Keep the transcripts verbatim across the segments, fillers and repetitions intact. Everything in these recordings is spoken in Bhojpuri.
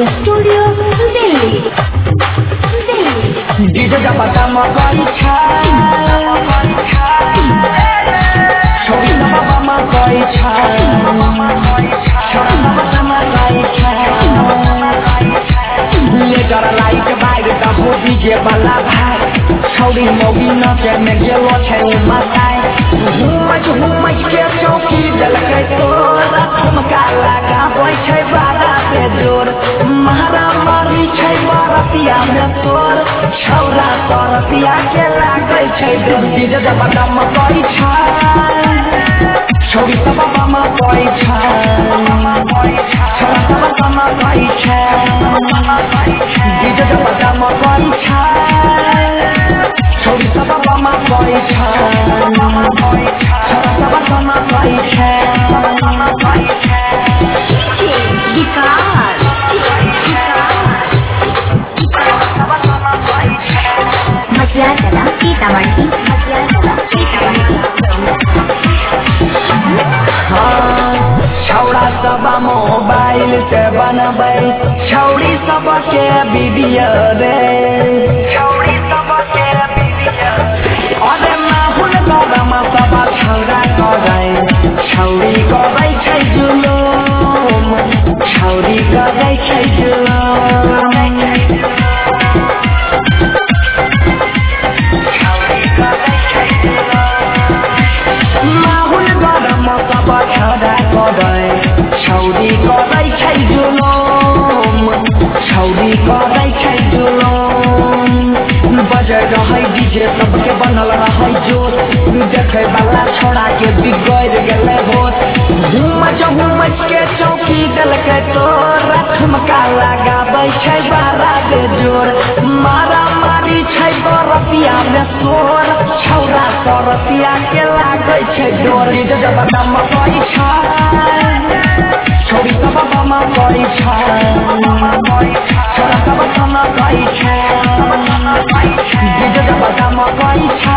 स्टूडियो दिल्ली दिल्ली डीजे जपता मकई छा छोरी बाबा मकई छा छोरा बाबा मकई छा ले कर लाइट बाइक ता हो डीजे वाला भाई छोरी मोगी नाचे में गेलो छै मताई हुमच हुमच के चौकी दलकै तोर ठुमका लगा बोय छै बारा पे जोर महारा मारी छै बरतिया में तोर छौरा परतिया के लागै छै डोर डीजे जपता मकई छा छोरी बाबा मकई छा छोरा बाबा मकई छा डीजे जपता मकई छा छोरी बाबा मकई छा छोरा बाबा मकई छा विकास मसियाला सीतामढ़ी मसियाला छौड़ा सब मोबाइल से बनबै छौड़ी सब के वीडियो रे छौड़ी सब के वीडियो अरे माहुल गरम सब छौड़ा करे छौड़ी करे छै जुलूम छौड़ी करे छै जुलूम छौरी करै छै जुलूम छौरी करै छै जुलूम बजै रहै डीजे सबके बनल रहै जोर देखै वाला छोड़ा के बिगड़ गेलै होश हुमच हुमच के चौकी देलकै तोर ठुमका लगाबै छै बारा के जोर मारा मारी छै बरतिया में तोर छौरा परतिया के लागै छै डोर डीजे जपता मकई छा छोरी बाबा मकई छा छोरा बाबा मकई छा डीजे जपता मकई छा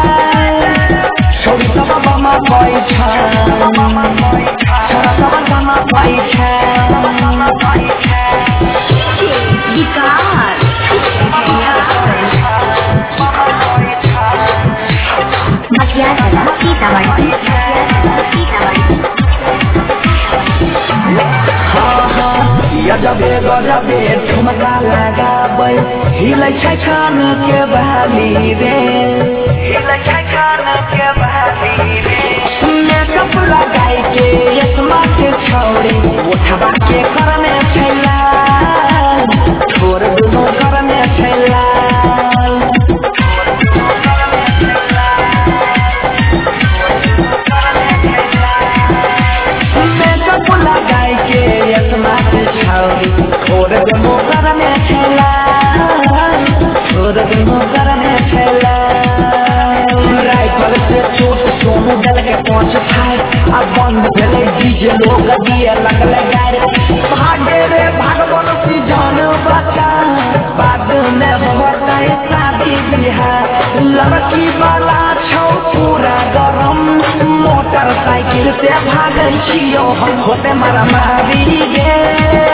छोरी बाबा मकई छा छोरा बाबा मकई छा विकास मसियाला सीतामढ़ी सीतामढ़ी गजबे गजबे ठुमका लगाबै हिलै छै छान के बाली रे हिलै छै छान के बाली रे मेकअप लगाई के यसमा के छौड़ी उठवा के करने छैला छोर दुनो करने छैला मेकअप लगाई के यसमा छोड़ दुनो करने छैला छोड़ दुनो करने छैला राइफल से चोट सोनू दल के पांच फायर अब बंद भेले डीजे लोग दिए लगले गायर भागे रे भागवन सी जान बचा बाद में बताए शादी बिहार लड़की वाला छौ पूरा गरम मोटरसाइकिल से भागल छियो हम होते मारा मारी गे